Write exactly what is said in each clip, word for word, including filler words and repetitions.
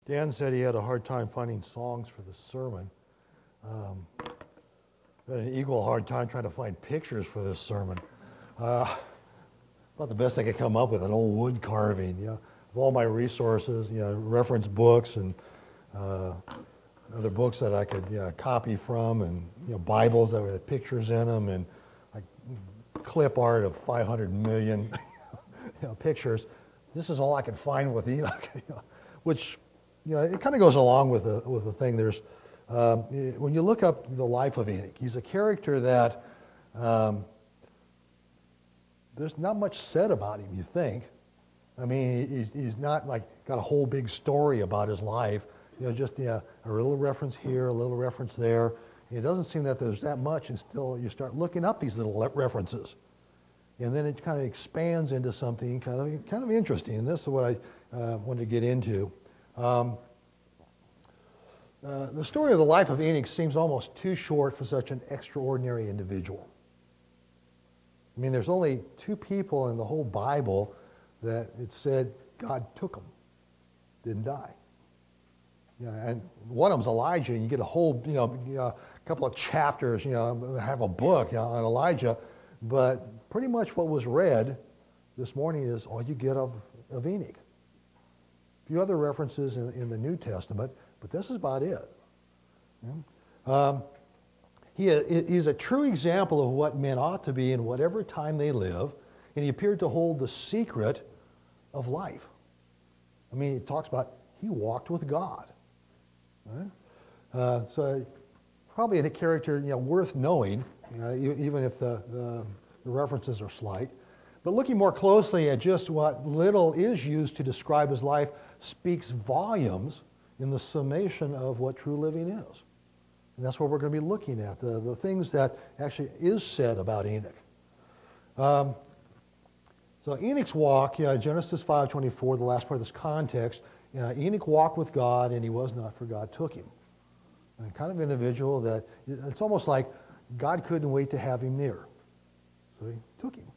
Dan said he had a hard time finding songs for the sermon. Um, had an equal hard time trying to find pictures for this sermon. Uh, about the best I could come up with, an old wood carving. You know, of all my resources, you know, reference books and uh, other books that I could you know, copy from, and you know, Bibles that had pictures in them, and like clip art of five hundred million you know, pictures. This is all I could find with Enoch, you know, which you know it kind of goes along with the with the thing. There's um, when you look up the life of Enoch, he's a character that um, there's not much said about him. You think? I mean, he's he's not like got a whole big story about his life. You know, just yeah, a little reference here, a little reference there. It doesn't seem that there's that much until you start looking up these little references, and then it kind of expands into something kind of kind of interesting. And this is what I uh, wanted to get into. Um, uh, the story of the life of Enoch seems almost too short for such an extraordinary individual. I mean, there's only two people in the whole Bible that it said God took them, didn't die. Yeah, and one of them's Elijah, and you get a whole, you know, you know, a couple of chapters, you know, have a book you know, on Elijah, but pretty much what was read this morning is all you get of, of Enoch. A few other references in, in the New Testament, but this is about it. Yeah. Um, he, he's a true example of what men ought to be in whatever time they live, and he appeared to hold the secret of life. I mean, he talks about he walked with God. Right? Uh, so probably a character you know, worth knowing, you know, even if the, the, the references are slight. But looking more closely at just what little is used to describe his life speaks volumes in the summation of what true living is. And that's what we're going to be looking at, the, the things that actually is said about Enoch. Um, so Enoch's walk, yeah, Genesis five twenty-four, the last part of this context, Uh, Enoch walked with God, and he was not, for God took him. And kind of individual that it's almost like God couldn't wait to have him near, so he took him.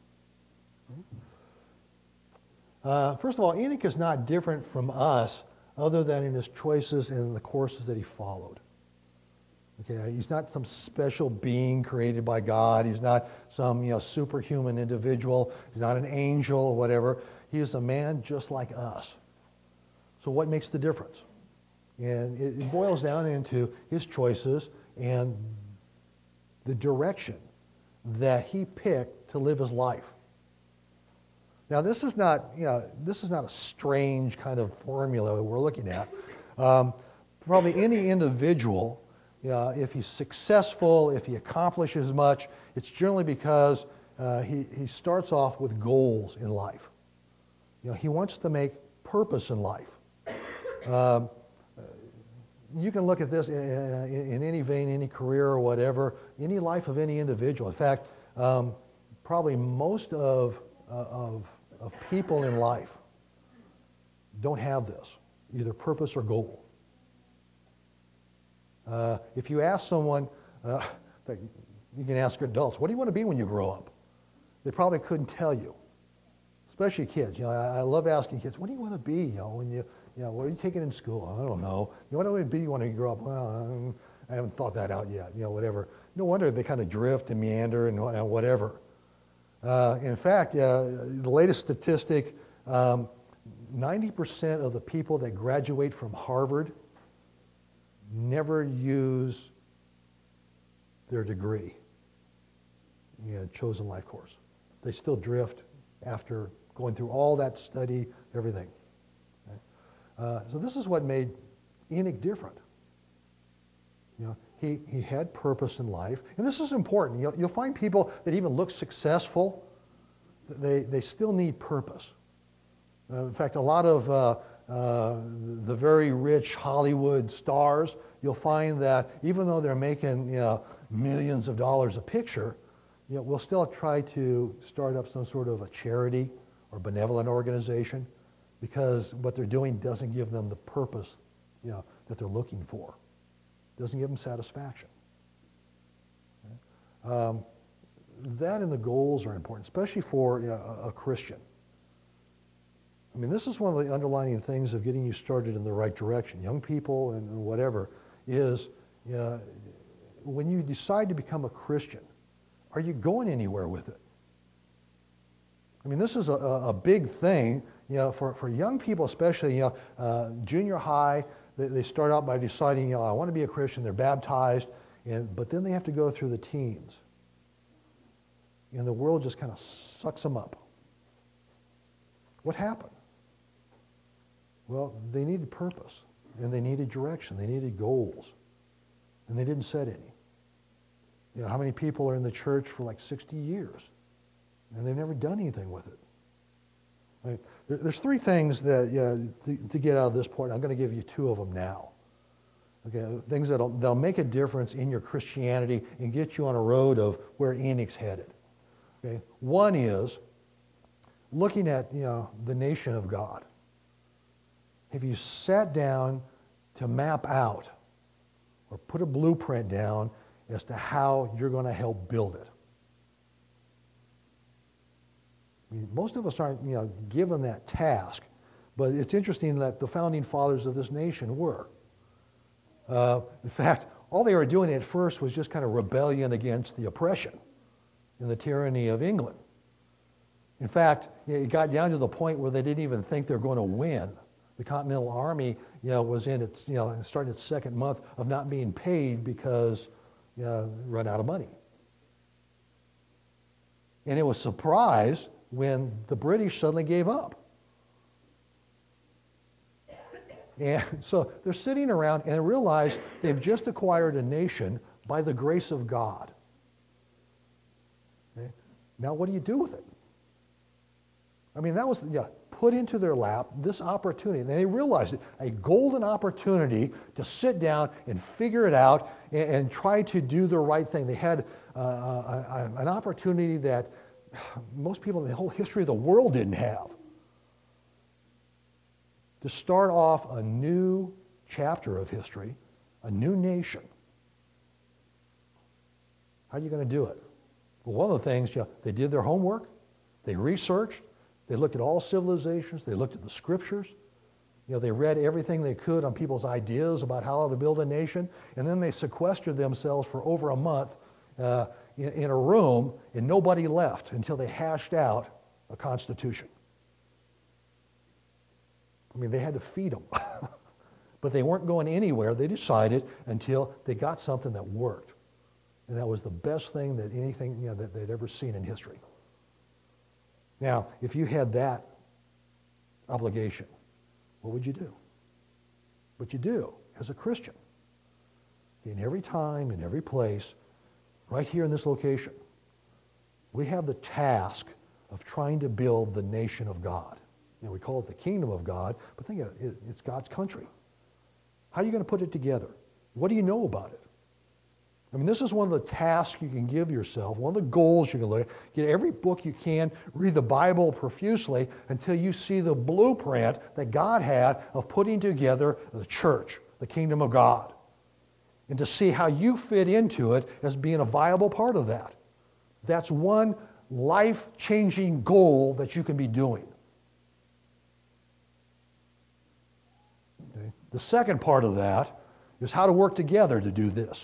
Uh, first of all, Enoch is not different from us, other than in his choices and the courses that he followed. Okay, he's not some special being created by God. He's not some you know superhuman individual. He's not an angel or whatever. He is a man just like us. So what makes the difference? And it, it boils down into his choices and the direction that he picked to live his life. Now, this is not, you know, this is not a strange kind of formula that we're looking at. Um, probably any individual, you know, if he's successful, if he accomplishes much, it's generally because uh, he, he starts off with goals in life. You know, he wants to make purpose in life. Um, you can look at this in, in any vein, any career or whatever, any life of any individual. In fact, um, probably most of, uh, of, of people in life don't have this, either purpose or goal. Uh, if you ask someone, uh, you can ask adults, what do you want to be when you grow up? They probably couldn't tell you, especially kids. You know, I, I love asking kids, what do you want to be you know, when you You know, what are you taking in school? I don't know. You know, what do you be when you grow up? Well, I haven't thought that out yet. You know, whatever. No wonder they kind of drift and meander and whatever. Uh, in fact, uh, the latest statistic, um, ninety percent of the people that graduate from Harvard never use their degree in a chosen life course. They still drift after going through all that study, everything. Uh, so this is what made Enoch different. You know, he, he had purpose in life. And this is important. You'll, you'll find people that even look successful, they, they still need purpose. Uh, in fact, a lot of uh, uh, the very rich Hollywood stars, you'll find that even though they're making you know, millions of dollars a picture, you know, we'll still try to start up some sort of a charity or benevolent organization, because what they're doing doesn't give them the purpose you know, that they're looking for. Doesn't give them satisfaction. Okay? Um, that and the goals are important, especially for you know, a, a Christian. I mean, this is one of the underlying things of getting you started in the right direction. Young people and whatever is, uh, when you decide to become a Christian, are you going anywhere with it? I mean, this is a, a big thing, you know, for, for young people especially, you know, uh, junior high, they, they start out by deciding, you know, I want to be a Christian, they're baptized, and, but then they have to go through the teens. And the world just kind of sucks them up. What happened? Well, they needed purpose, and they needed direction, they needed goals, and they didn't set any. You know, how many people are in the church for like sixty years, and they've never done anything with it? Right? There, there's three things that, yeah, to, to get out of this point. I'm going to give you two of them now. Okay, things that'll, that'll make a difference in your Christianity and get you on a road of where Enoch's headed. Okay, one is looking at, you know, the nation of God. Have you sat down to map out or put a blueprint down as to how you're going to help build it? I mean, most of us aren't, you know, given that task, but it's interesting that the founding fathers of this nation were. Uh, in fact, all they were doing at first was just kind of rebellion against the oppression and the tyranny of England. In fact, it got down to the point where they didn't even think they were going to win. The Continental Army, you know, was in its, you know, starting its second month of not being paid because, you know, run out of money. And it was surprised when the British suddenly gave up. And so they're sitting around and realize they've just acquired a nation by the grace of God. Okay? Now what do you do with it? I mean, that was, yeah, put into their lap this opportunity. And they realized it, a golden opportunity to sit down and figure it out and, and try to do the right thing. They had uh, a, a, an opportunity that most people in the whole history of the world didn't have. To start off a new chapter of history, a new nation. How are you going to do it? Well, one of the things, you know, they did their homework, they researched, they looked at all civilizations, they looked at the scriptures, you know, they read everything they could on people's ideas about how to build a nation, and then they sequestered themselves for over a month uh, in, in a room, and nobody left until they hashed out a constitution. I mean, they had to feed them. But they weren't going anywhere. They decided until they got something that worked. And that was the best thing that anything, you know, that they'd ever seen in history. Now, if you had that obligation, what would you do? What you do as a Christian. In every time, in every place, right here in this location, we have the task of trying to build the nation of God. You know, we call it the kingdom of God, but think of it, it's God's country. How are you going to put it together? What do you know about it? I mean, this is one of the tasks you can give yourself, one of the goals you can look at. Get every book you can, read the Bible profusely until you see the blueprint that God had of putting together the church, the kingdom of God, and to see how you fit into it as being a viable part of that. That's one life-changing goal that you can be doing. Okay. The second part of that is how to work together to do this.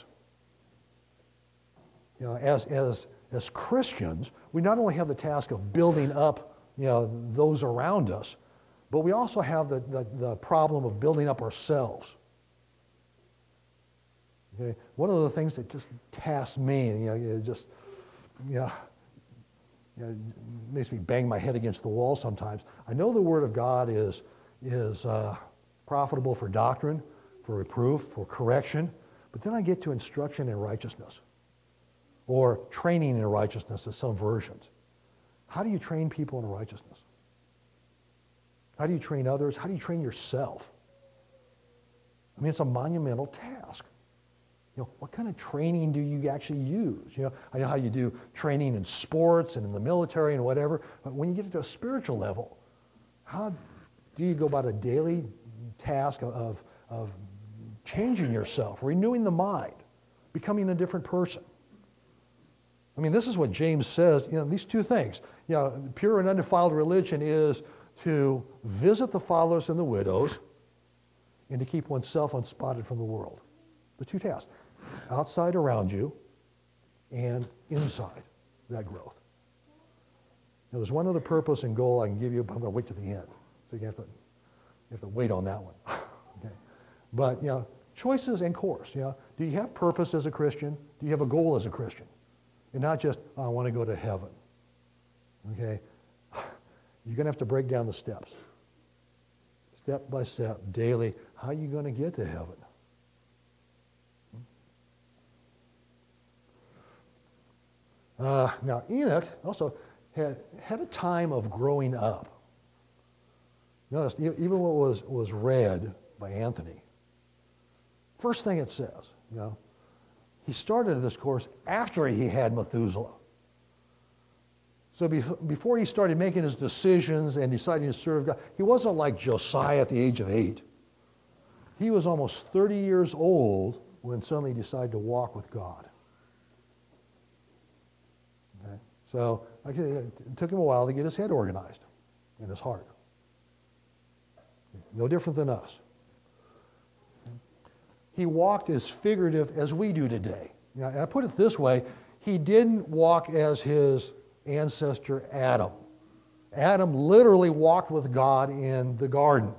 You know, as, as, as Christians, we not only have the task of building up, you know, those around us, but we also have the, the, the problem of building up ourselves. Okay? One of the things that just tasks me, you know, it just, you know, you know, makes me bang my head against the wall sometimes. I know the Word of God is, is uh, profitable for doctrine, for reproof, for correction, but then I get to instruction in righteousness. Or training in righteousness, as some versions. How do you train people in righteousness? How do you train others? How do you train yourself? I mean, it's a monumental task. You know, what kind of training do you actually use? You know, I know how you do training in sports and in the military and whatever, but when you get to a spiritual level, how do you go about a daily task of, of, of changing yourself, renewing the mind, becoming a different person? I mean, this is what James says, you know, these two things. You know, pure and undefiled religion is to visit the fatherless and the widows, and to keep oneself unspotted from the world. The two tasks, outside around you and inside that growth. Now, there's one other purpose and goal I can give you, but I'm going to wait to the end. So you have to, you have to wait on that one. Okay. But, you know, choices and course. You know, do you have purpose as a Christian? Do you have a goal as a Christian? And not just, oh, I want to go to heaven. Okay? You're going to have to break down the steps. Step by step, daily. How are you going to get to heaven? Uh, now, Enoch also had, had a time of growing up. Notice, even what was, was read by Anthony, first thing it says, you know, he started this course after he had Methuselah. So before he started making his decisions and deciding to serve God, he wasn't like Josiah at the age of eight. He was almost thirty years old when suddenly he decided to walk with God. Okay? So it took him a while to get his head organized and his heart. No different than us. He walked as figurative as we do today. Now, and I put it this way, he didn't walk as his ancestor Adam. Adam literally walked with God in the garden.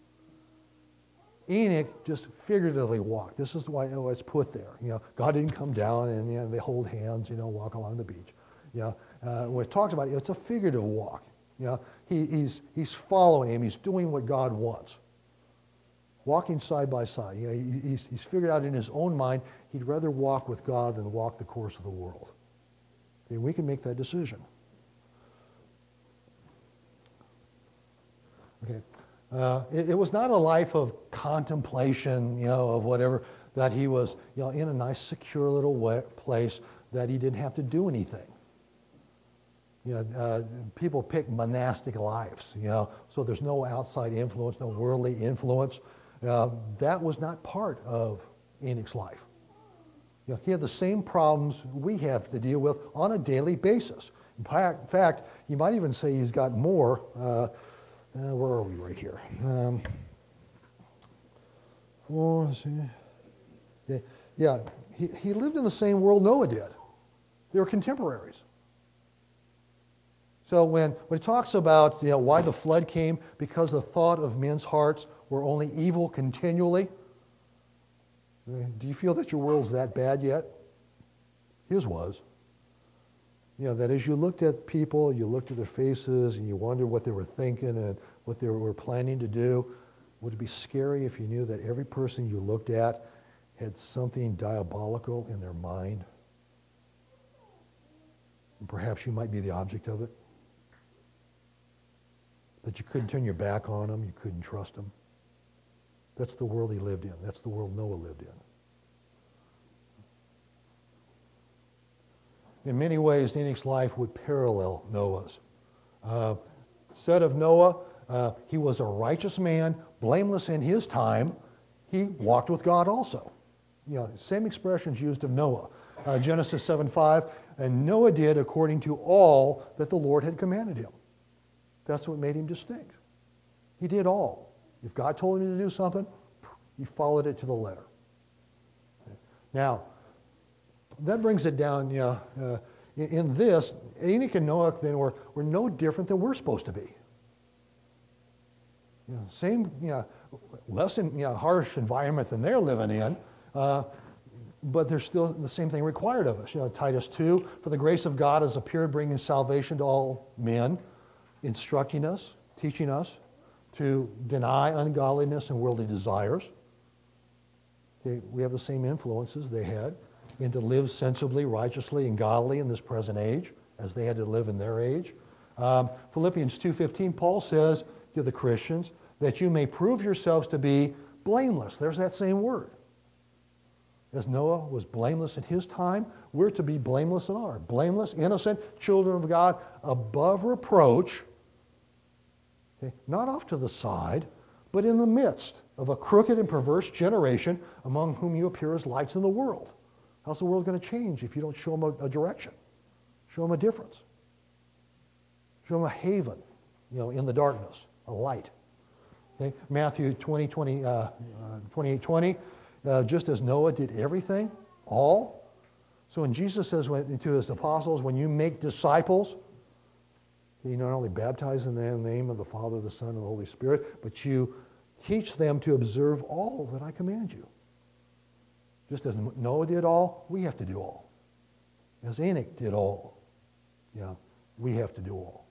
Enoch just figuratively walked. This is why it's put there. You know, God didn't come down and, you know, they hold hands, you know, walk along the beach. You know, uh, when it talks about it, it's a figurative walk. You know, he, he's he's following him. He's doing what God wants. Walking side by side. You know, he, he's he's figured out in his own mind he'd rather walk with God than walk the course of the world. Okay, we can make that decision. Okay. Uh, it, it was not a life of contemplation, you know, of whatever, that he was, you know, in a nice, secure little way, place that he didn't have to do anything. You know, uh, people pick monastic lives, you know, so there's no outside influence, no worldly influence. Uh, that was not part of Enoch's life. You know, he had the same problems we have to deal with on a daily basis. In fact, you might even say he's got more. Uh, uh, where are we right here? Um, four, yeah, yeah he, he lived in the same world Noah did. They were contemporaries. So when, when it talks about, you know, why the flood came, because the thought of men's hearts were only evil continually. Do you feel that your world's that bad yet? His was. You know, that as you looked at people, you looked at their faces, and you wondered what they were thinking and what they were planning to do, would it be scary if you knew that every person you looked at had something diabolical in their mind? And perhaps you might be the object of it. That you couldn't turn your back on them, you couldn't trust them. That's the world he lived in. That's the world Noah lived in. In many ways, Enoch's life would parallel Noah's. Uh, said of Noah, uh, he was a righteous man, blameless in his time. He walked with God also. You know, same expressions used of Noah. Uh, Genesis seven five, and Noah did according to all that the Lord had commanded him. That's what made him distinct. He did all. If God told him to do something, he followed it to the letter. Now, that brings it down, you know, uh, in, in this, Enoch and Noah then were, were no different than we're supposed to be. You know, same, you know, less in, you know, harsh environment than they're living in, uh, but there's still the same thing required of us. You know, Titus two, for the grace of God has appeared, bringing salvation to all men, instructing us, teaching us to deny ungodliness and worldly desires. Okay, we have the same influences they had, and to live sensibly, righteously, and godly in this present age, as they had to live in their age. Um, Philippians two fifteen, Paul says to the Christians, that you may prove yourselves to be blameless. There's that same word. As Noah was blameless in his time, we're to be blameless in ours. Blameless, innocent, children of God, above reproach, okay, not off to the side, but in the midst of a crooked and perverse generation among whom you appear as lights in the world. How's the world going to change if you don't show them a, a direction? Show them a difference. Show them a haven, you know, in the darkness. a light. Okay? Matthew twenty, twenty, uh, uh, twenty-eight, twenty, uh, just as Noah did everything, all. So when Jesus says when, to his apostles, when you make disciples, you not only baptize in the name of the Father, the Son, and the Holy Spirit, but you teach them to observe all that I command you. Just as Noah did all, we have to do all. As Enoch did all, yeah, we have to do all.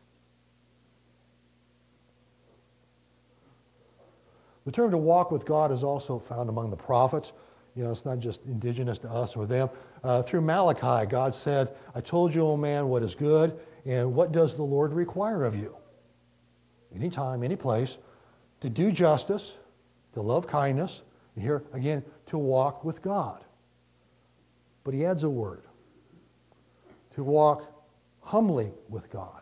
The term to walk with God is also found among the prophets. You know, it's not just indigenous to us or them. Uh, through Malachi, God said, I told you, O man, what is good, and what does the Lord require of you? Anytime, any place, to do justice, to love kindness, and here again, to walk with God. But he adds a word, to walk humbly with God.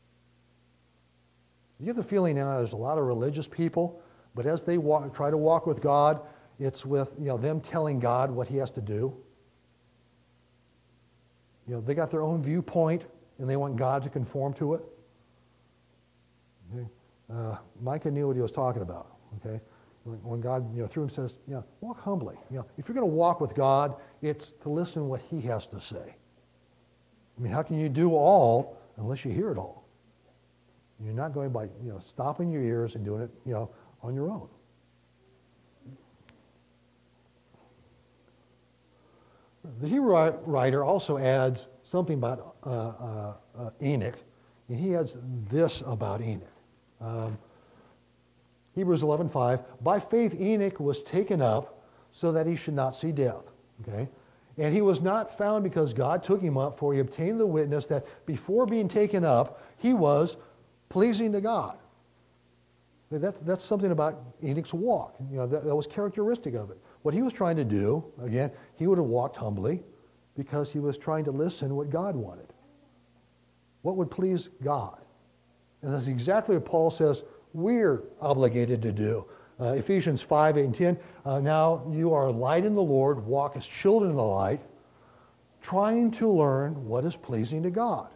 You get the feeling now there's a lot of religious people, but as they walk, try to walk with God, it's with, you know, them telling God what he has to do. You know, they got their own viewpoint, and they want God to conform to it. Okay? Uh, Micah knew what he was talking about. Okay, when, when God, you know, through him says, you know, walk humbly. You know, if you're going to walk with God, it's to listen to what he has to say. I mean, how can you do all unless you hear it all? You're not going by, you know, stopping your ears and doing it, you know, on your own. The Hebrew writer also adds something about uh, uh, uh, Enoch, and he adds this about Enoch. Um, Hebrews eleven five, by faith Enoch was taken up so that he should not see death. Okay? And he was not found because God took him up, for he obtained the witness that before being taken up, he was pleasing to God. That, that's something about Enoch's walk. You know, that, that was characteristic of it. What he was trying to do, again, he would have walked humbly because he was trying to listen to what God wanted. What would please God? And that's exactly what Paul says we're obligated to do. Uh, Ephesians five, eight, and ten, uh, now you are light in the Lord, walk as children in the light, trying to learn what is pleasing to God.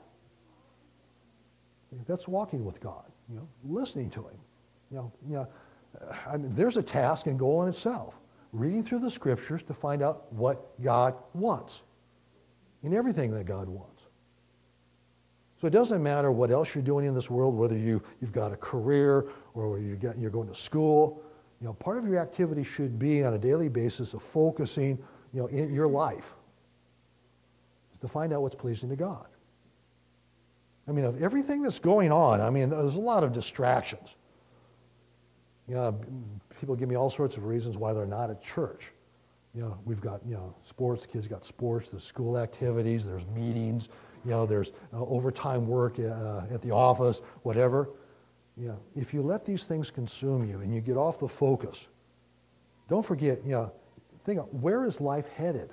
That's walking with God, you know, listening to him. You know, you know, I mean, there's a task and goal in itself. Reading through the scriptures to find out what God wants in everything that God wants. So it doesn't matter what else you're doing in this world, whether you, you've got a career or whether you get, you're going to school. You know, part of your activity should be on a daily basis of focusing, you know, in your life is to find out what's pleasing to God. I mean, of everything that's going on, I mean, there's a lot of distractions. You know, people give me all sorts of reasons why they're not at church. You know, we've got, you know, sports, kids got sports, there's school activities, there's meetings, you know, there's uh, overtime work uh, at the office, whatever. You know, if you let these things consume you and you get off the focus, don't forget, you know, think of where is life headed?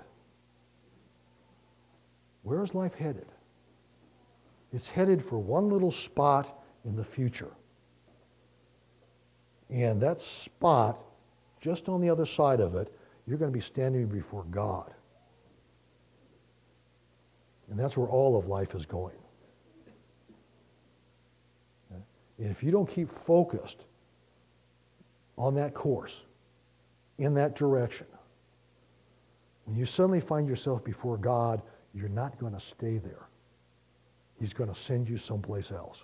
Where is life headed? It's headed for one little spot in the future. And that spot, just on the other side of it, you're going to be standing before God. And that's where all of life is going. And if you don't keep focused on that course, in that direction, when you suddenly find yourself before God, you're not going to stay there. He's going to send you someplace else.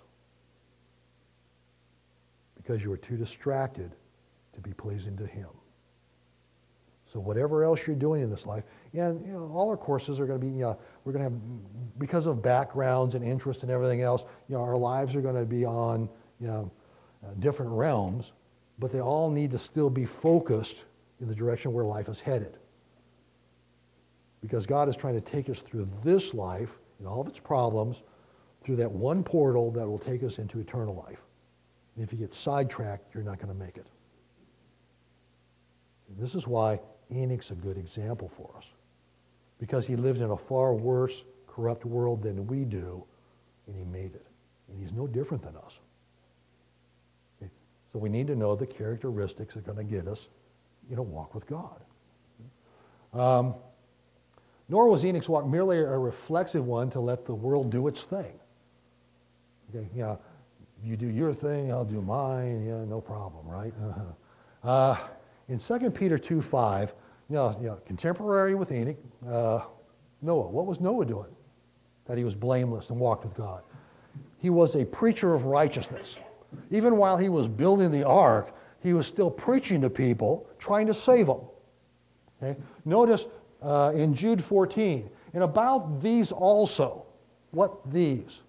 Because you were too distracted to be pleasing to him. So whatever else you're doing in this life, and you know, all our courses are going to be, you know, we're going to have, because of backgrounds and interests and everything else, you know, our lives are going to be on, you know, uh, different realms, but they all need to still be focused in the direction where life is headed. Because God is trying to take us through this life and all of its problems through that one portal that will take us into eternal life. And if you get sidetracked, you're not going to make it. And this is why Enoch's a good example for us. Because he lived in a far worse, corrupt world than we do, and he made it. And he's no different than us. Okay? So we need to know the characteristics that are going to get us, you know, walk with God. Um, nor was Enoch's walk merely a reflexive one to let the world do its thing. Okay, you know, you do your thing, I'll do mine. Yeah, no problem, right? Uh-huh. Uh, in Second Peter two five, you know, you know, contemporary with Enoch, uh, Noah. What was Noah doing? That he was blameless and walked with God. He was a preacher of righteousness. Even while he was building the ark, he was still preaching to people, trying to save them. Okay? Notice uh, in Jude fourteen, and about these also. What these?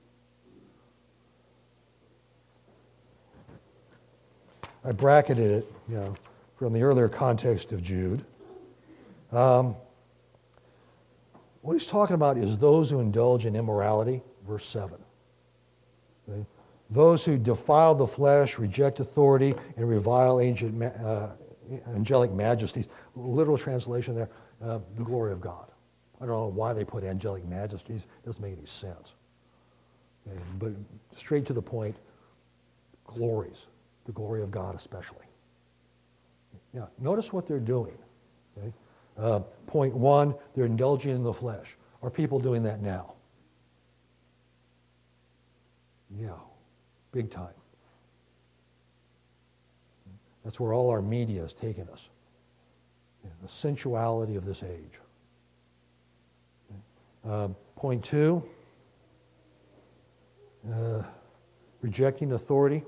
I bracketed it, you know, from the earlier context of Jude. Um, what he's talking about is those who indulge in immorality, verse seven. Okay? Those who defile the flesh, reject authority, and revile ancient, uh, angelic majesties. Literal translation there, uh, the glory of God. I don't know why they put angelic majesties. It doesn't make any sense. Okay? But straight to the point, glories. The glory of God especially. Now, notice what they're doing. Okay? Uh, point one, they're indulging in the flesh. Are people doing that now? Yeah, big time. That's where all our media has taken us. Yeah, the sensuality of this age. Uh, point two, uh, rejecting authority.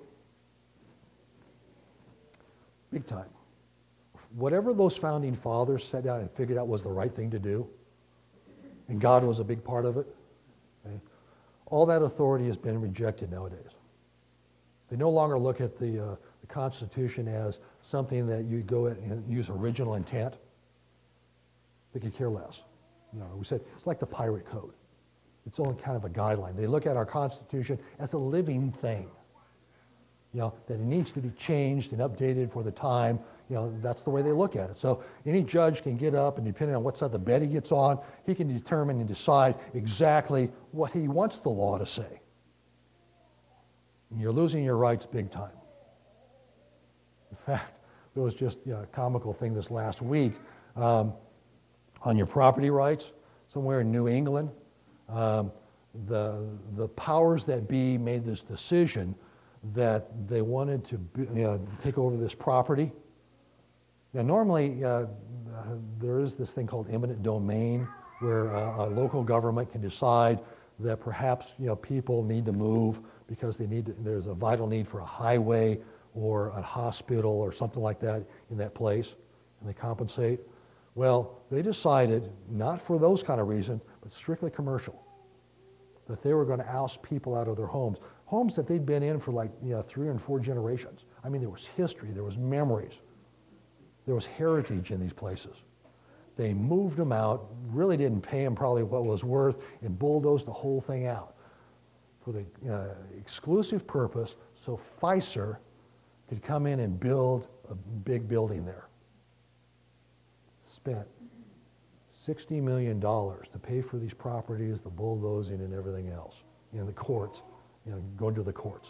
Big time. Whatever those founding fathers set out and figured out was the right thing to do, and God was a big part of it, okay, all that authority has been rejected nowadays. They no longer look at the, uh, the Constitution as something that you go and use original intent. They could care less. You know, we said it's like the pirate code. It's only kind of a guideline. They look at our Constitution as a living thing. You know, that it needs to be changed and updated for the time. You know, that's the way they look at it. So any judge can get up, and depending on what side of the bed he gets on, he can determine and decide exactly what he wants the law to say. And you're losing your rights big time. In fact, there was just you know, a comical thing this last week um, on your property rights somewhere in New England. Um, the, the powers that be made this decision that they wanted to you know, take over this property. Now, normally, uh, there is this thing called eminent domain, where uh, a local government can decide that perhaps you know people need to move because they need to, there's a vital need for a highway or a hospital or something like that in that place, and they compensate. Well, they decided, not for those kind of reasons, but strictly commercial, that they were going to oust people out of their homes. Homes that they'd been in for like you know, three and four generations. I mean, there was history, there was memories, there was heritage in these places. They moved them out, really didn't pay them probably what it was worth, and bulldozed the whole thing out for the uh, exclusive purpose so Pfizer could come in and build a big building there. Spent sixty million dollars to pay for these properties, the bulldozing and everything else, in the courts. You know, going to the courts.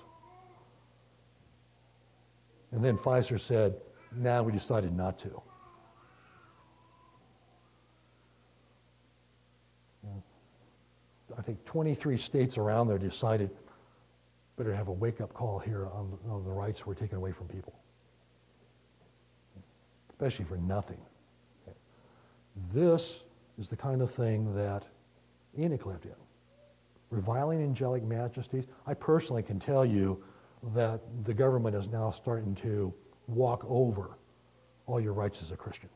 And then Pfizer said, nah, we decided not to. You know, I think twenty-three states around there decided, better have a wake-up call here on, on the rights we're taking away from people. Especially for nothing. Okay. This is the kind of thing that Enoch lived in. Reviling angelic majesties. I personally can tell you that the government is now starting to walk over all your rights as a Christian.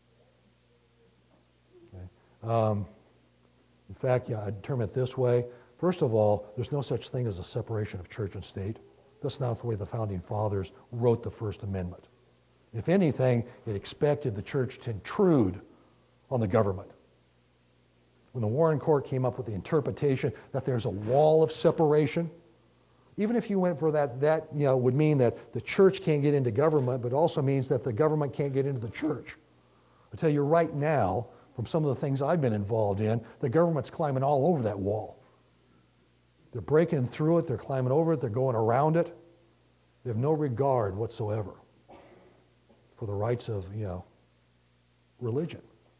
Okay. Um, in fact, yeah, I'd term it this way. First of all, there's no such thing as a separation of church and state. That's not the way the founding fathers wrote the First Amendment. If anything, it expected the church to intrude on the government. When the Warren Court came up with the interpretation that there's a wall of separation, even if you went for that, that you know, would mean that the church can't get into government, but also means that the government can't get into the church. I tell you right now, from some of the things I've been involved in, the government's climbing all over that wall. They're breaking through it, they're climbing over it, they're going around it. They have no regard whatsoever for the rights of, you know, religion.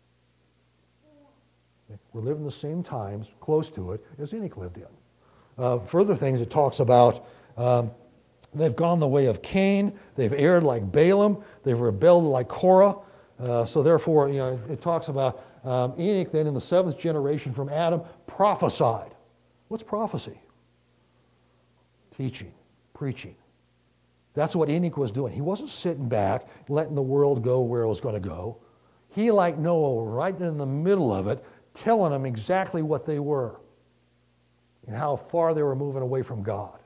We're living the same times, close to it, as Enoch lived in. Uh, further things, it talks about um, They've gone the way of Cain. They've erred like Balaam. They've rebelled like Korah. Uh, so therefore, you know, it, it talks about um, Enoch then in the seventh generation from Adam prophesied. What's prophecy? Teaching, preaching. That's what Enoch was doing. He wasn't sitting back, letting the world go where it was going to go. He, like Noah, were right in the middle of it, telling them exactly what they were and how far they were moving away from God.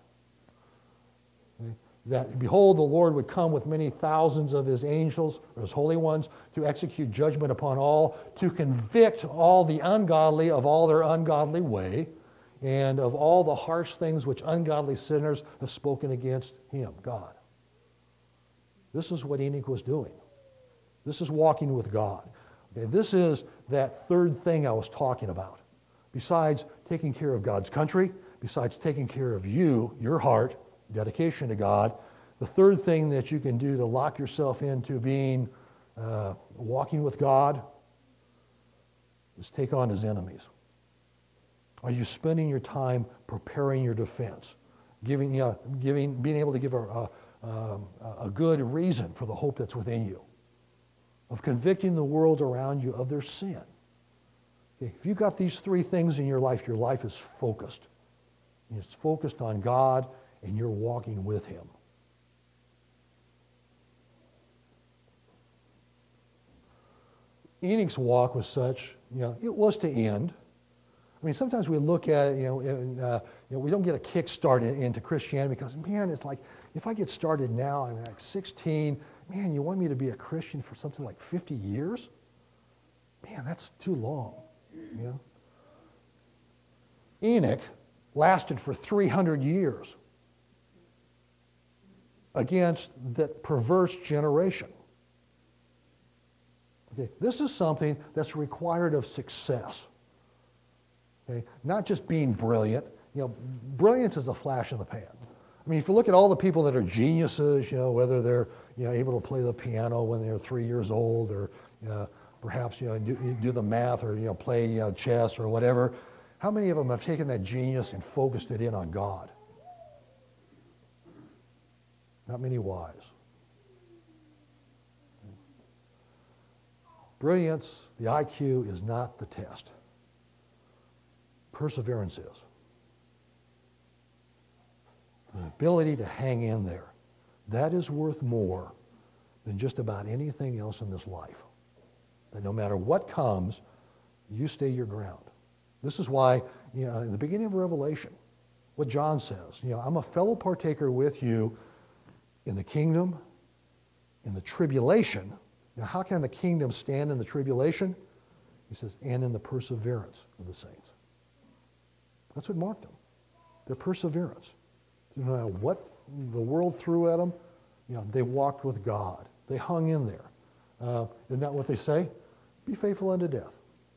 That, behold, the Lord would come with many thousands of his angels, or his holy ones, to execute judgment upon all, to convict all the ungodly of all their ungodly way, and of all the harsh things which ungodly sinners have spoken against him, God. This is what Enoch was doing. This is walking with God. Okay, this is that third thing I was talking about. Besides taking care of God's country, besides taking care of you, your heart, dedication to God, the third thing that you can do to lock yourself into being uh, walking with God is take on his enemies. Are you spending your time preparing your defense, giving, you know, giving, being able to give a, a, um, a good reason for the hope that's within you, of convicting the world around you of their sin? Okay, if you've got these three things in your life, your life is focused. It's focused on God, and you're walking with him. Enoch's walk was such, you know, it was to end. I mean, sometimes we look at it, you know, and, uh, you know, we don't get a kick start in, into Christianity because, man, it's like, if I get started now, I'm like sixteen, man, you want me to be a Christian for something like fifty years? Man, that's too long, you know. Enoch lasted for three hundred years against that perverse generation. Okay, this is something that's required of success. Okay, not just being brilliant. You know, brilliance is a flash in the pan. I mean, if you look at all the people that are geniuses, you know, whether they're, you know, able to play the piano when they're three years old, or uh, perhaps, you know, do, do the math, or, you know, play, you know, chess or whatever, how many of them have taken that genius and focused it in on God? Not many wise. Brilliance, the I Q, is not the test. Perseverance is. The ability to hang in there. That is worth more than just about anything else in this life. That no matter what comes, you stay your ground. This is why, you know, in the beginning of Revelation, what John says, you know, I'm a fellow partaker with you in the kingdom, in the tribulation. Now, how can the kingdom stand in the tribulation? He says, and in the perseverance of the saints. That's what marked them. Their perseverance. No matter what the world threw at them, you know, they walked with God. They hung in there. Uh, isn't that what they say? Be faithful unto death.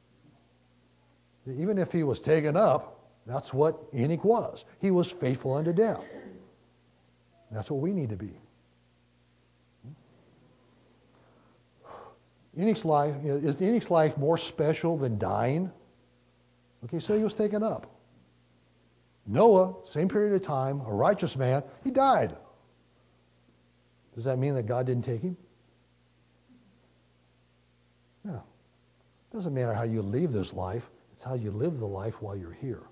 Even if he was taken up, that's what Enoch was. He was faithful unto death. That's what we need to be. Enoch's life, is Enoch's life more special than dying? Okay, so he was taken up. Noah, same period of time, a righteous man, he died. Does that mean that God didn't take him? No. It doesn't matter how you leave this life. It's how you live the life while you're here.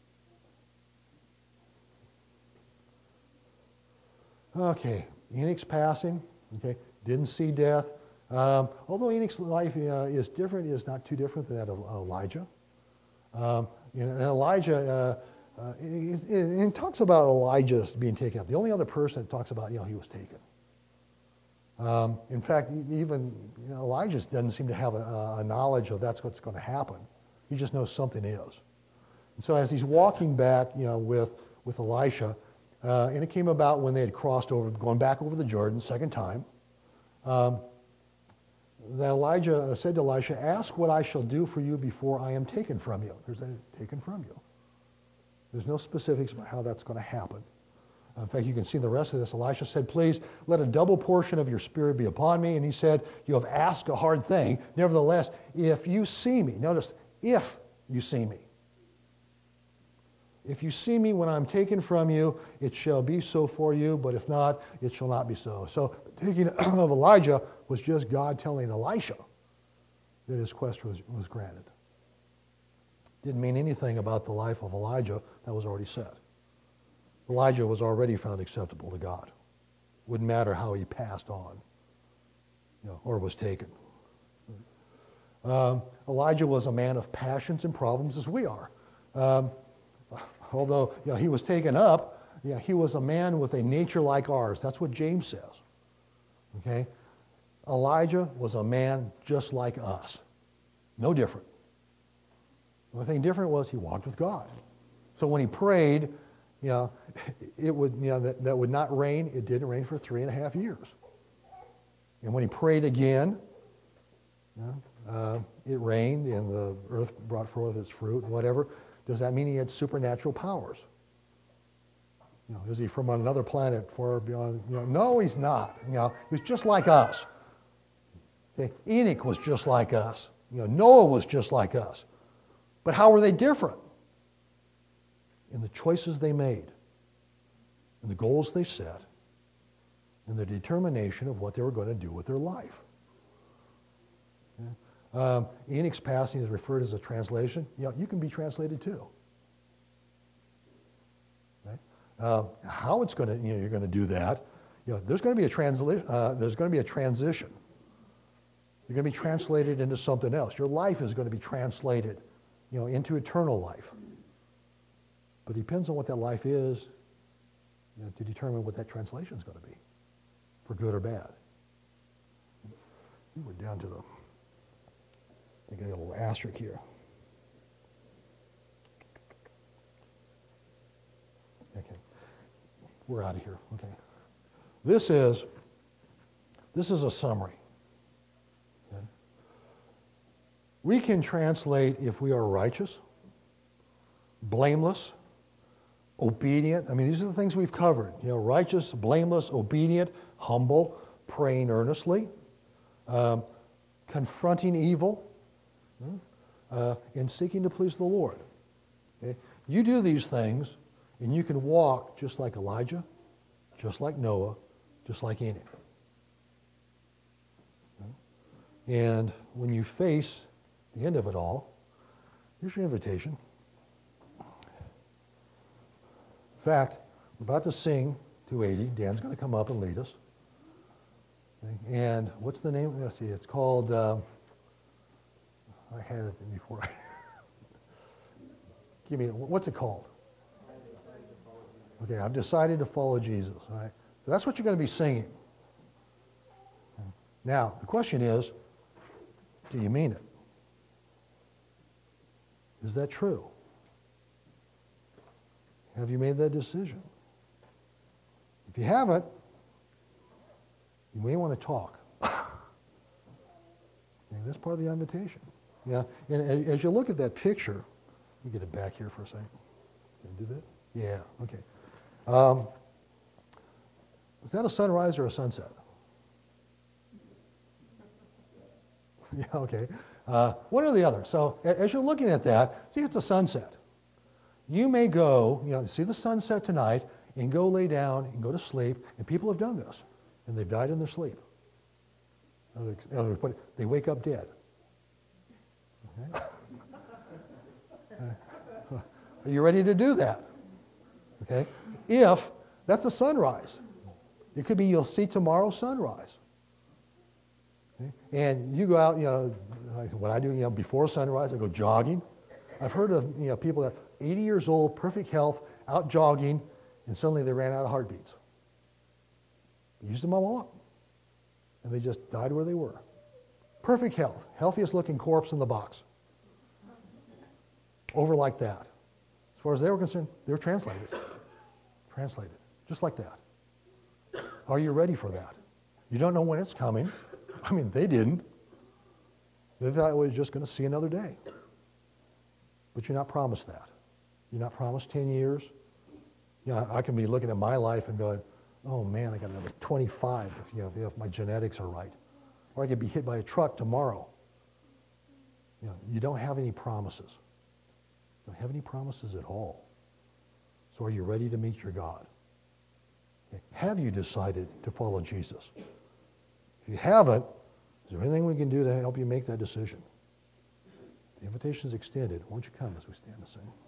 Okay, Enoch's passing, okay, didn't see death. Um, although Enoch's life uh, is different, is not too different than that of Elijah. Um, you know, and Elijah, uh, uh, it, it, it talks about Elijah being taken up. The only other person that talks about, you know, he was taken. Um, in fact, even you know, Elijah doesn't seem to have a, a knowledge of that's what's going to happen. He just knows something is. And so as he's walking back, you know, with with Elisha, uh, and it came about when they had crossed over, going back over the Jordan, second time. Um, that Elijah said to Elisha, ask what I shall do for you before I am taken from you. There's a taken from you. There's no specifics about how that's going to happen. In fact, you can see the rest of this. Elisha said, please let a double portion of your spirit be upon me. And he said, you have asked a hard thing. Nevertheless, if you see me, notice, if you see me. If you see me when I'm taken from you, it shall be so for you, but if not, it shall not be so. So the taking of Elijah was just God telling Elisha that his quest was, was granted. Didn't mean anything about the life of Elijah. That was already said. Elijah was already found acceptable to God. Wouldn't matter how he passed on, you know, or was taken. Um, Elijah was a man of passions and problems as we are. Um, although you know, he was taken up, yeah, he was a man with a nature like ours. That's what James says. Okay? Elijah was a man just like us. No different. The only thing different was he walked with God. So when he prayed, you know, it would, you know, that, that would not rain. It didn't rain for three and a half years. And when he prayed again, you know, uh, it rained and the earth brought forth its fruit and whatever. Does that mean he had supernatural powers? You know, is he from another planet far beyond? You know, no, he's not. You know, he was just like us. Okay? Enoch was just like us. You know, Noah was just like us. But how were they different? In the choices they made, in the goals they set, and the determination of what they were going to do with their life. Okay? Um, Enoch's passing is referred as a translation. You know, you can be translated too. Okay? Uh, how it's going to, you know, you're going to do that? You know, there's going to be a transla- uh, There's going to be a transition. You're going to be translated into something else. Your life is going to be translated, you know, into eternal life. But it depends on what that life is, you know, to determine what that translation is going to be, for good or bad. We're down to the, I got a little asterisk here. Okay, we're out of here. Okay, this is this is a summary. Okay? We can translate if we are righteous, blameless, obedient. I mean, these are the things we've covered. You know, righteous, blameless, obedient, humble, praying earnestly, um, confronting evil, uh, and seeking to please the Lord. Okay? You do these things, and you can walk just like Elijah, just like Noah, just like Enoch. Okay? And when you face the end of it all, here's your invitation. In fact, we're about to sing two eighty. Dan's going to come up and lead us. Okay? And what's the name? Let's see. It's called, uh, I had it before. Give me, what's it called? Okay, I've decided to follow Jesus. All right? So that's what you're going to be singing. Okay. Now, the question is, do you mean it? Is that true? Have you made that decision? If you haven't, you may want to talk. Okay, that's part of the invitation. Yeah, and as you look at that picture, let me get it back here for a second. Can I do that? Yeah, okay. Um, is that a sunrise or a sunset? Yeah, okay. Uh, one or the other. So as you're looking at that, see, it's a sunset. You may go, you know, see the sunset tonight and go lay down and go to sleep, and people have done this, and they've died in their sleep. They wake up dead. Okay? Are you ready to do that? Okay? If that's a sunrise, it could be you'll see tomorrow's sunrise. Okay? And you go out, you know, what I do, you know, before sunrise, I go jogging. I've heard of, you know, people that are eighty years old, perfect health, out jogging, and suddenly they ran out of heartbeats. They used them all up, and they just died where they were. Perfect health, healthiest looking corpse in the box. Over like that. As far as they were concerned, they were translated. Translated, just like that. Are you ready for that? You don't know when it's coming. I mean, they didn't. They thought it was just going to see another day. But you're not promised that. You're not promised ten years. You know, I can be looking at my life and going, oh man, I got another twenty-five if, you know, if my genetics are right. Or I could be hit by a truck tomorrow. You know, you don't have any promises. You don't have any promises at all. So are you ready to meet your God? Have you decided to follow Jesus? If you haven't, is there anything we can do to help you make that decision? The invitation is extended. Won't you come as we stand and sing?